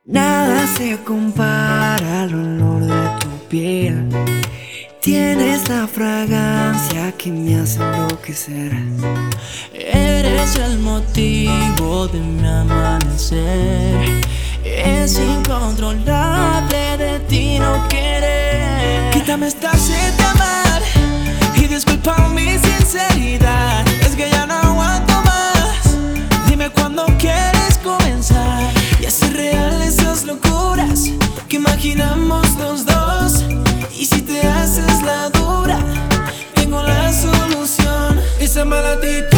Nada se compara al olor de tu piel. Tienes la fragancia que me hace enloquecer. Eres el motivo de mi amanecer. Es incontrolable de ti no querer. Quítame esta sed de amar y disculpa mi sinceridad. Es que ya no aguanto más. Dime cuándo quieres comenzar y hacer real esas locuras que imaginamos los dos. Y si te haces la dura, tengo la solución. Esa mala actitud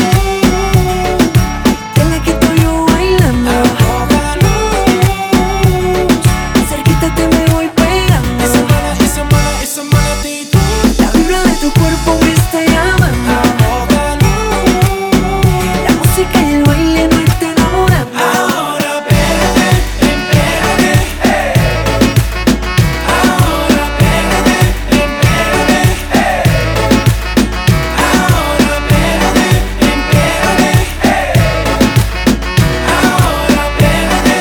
te la quito yo bailando. Cerquita te me voy pegando. Esa mala actitud. La vibra de tu cuerpo me está llamando. La música y el baile no está enamorando. Ahora pégate, empégate, ahora pégate, empégate, ahora pégate, empégate, ahora pégate,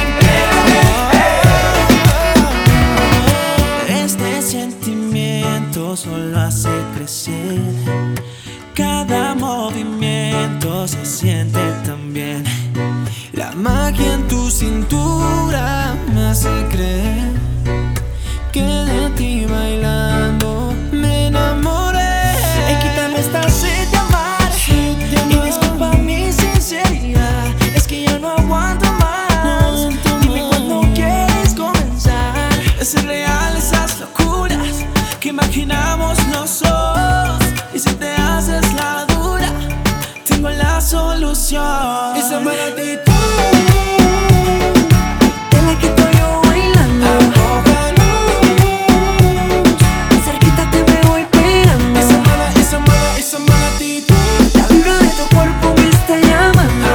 empégate. Este sentimiento solo hace crecer. Cada movimiento se siente tan bien. La magia en tu cintura me hace creer que de ti bailando me enamoré. Quítame esta sed de amar y disculpa mi sinceridad. Es que ya no aguanto más. Dime cuándo quieres comenzar. Es real esas locuras que imaginamos los dos. Y si te haces la dura, tengo la solución. Esa mala actitud te la quito yo bailando. Cerquita te me voy pegando. Esa mala actitud. La vibra de tu cuerpo me está llamando.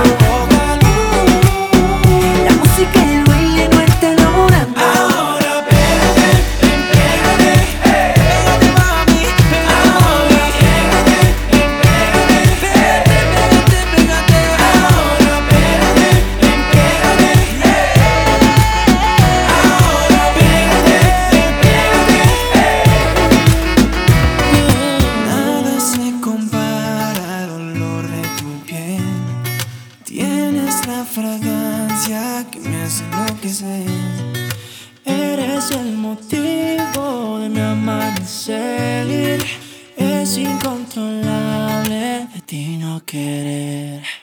La música y el baile no está enamorando. Ahora pégate, empégate, pégate mami, pégate, pégate, empégate, pégate, pégate, ahora pégate, empégate, ahora pégate, empégate. Nada se compara al olor de tu piel. Tienes la fragancia que me hace enloquecer. Eres el motivo de mi amanecer. Es incontrolable de ti no querer.